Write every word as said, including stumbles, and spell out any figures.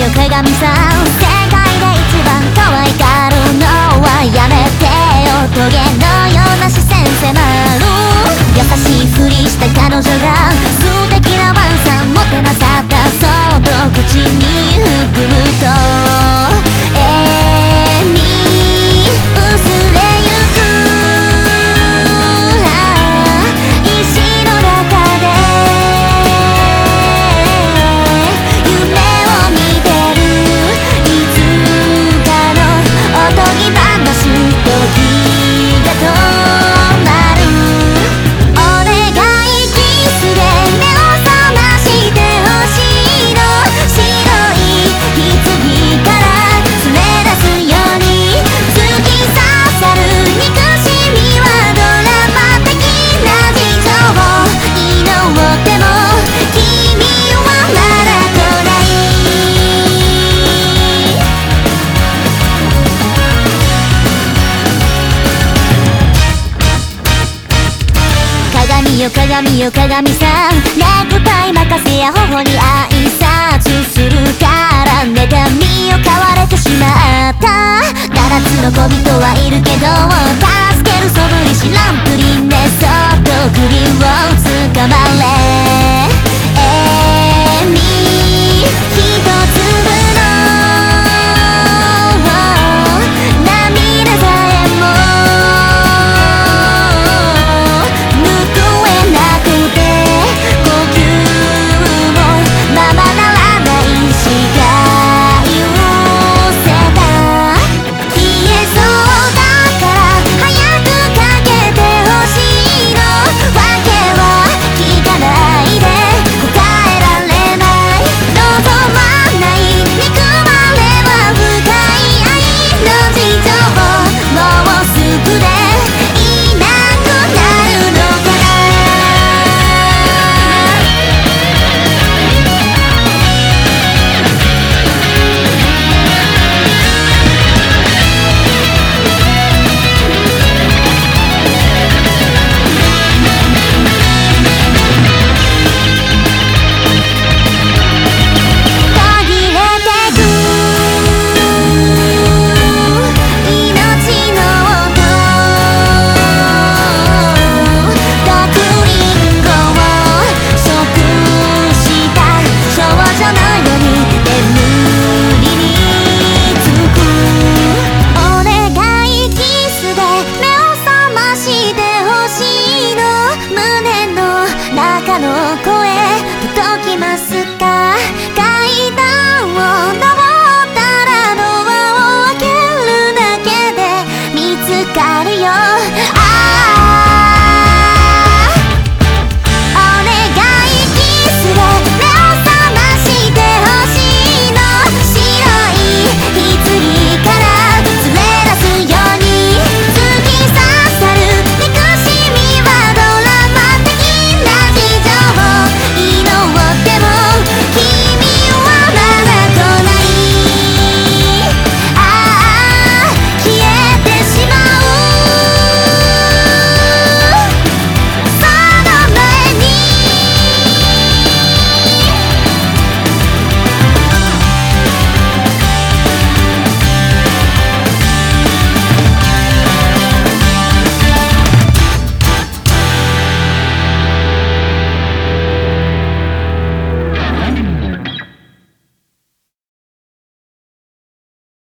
よ鏡さん、世界で一番可愛がるのはやめてよ。トゲのような視線迫る優しいふりした彼女が素敵なワンさんもてなさった。そっと口に含むと永遠に薄れゆく石の中で夢を見てる。いつかのおとぎ話時が止まる。お願いキスで目を覚ましてほしいの。白い棺から連れ出すように突き刺さる憎しみはドラマ的な事情を祈っても君はまだ来ない。鏡よ鏡よ鏡さん、ネクタイ任せや頬に挨拶するから妬みを買われてしまった。七つの小人はいるけど助けるそぶり知らんぷりね。そっと首を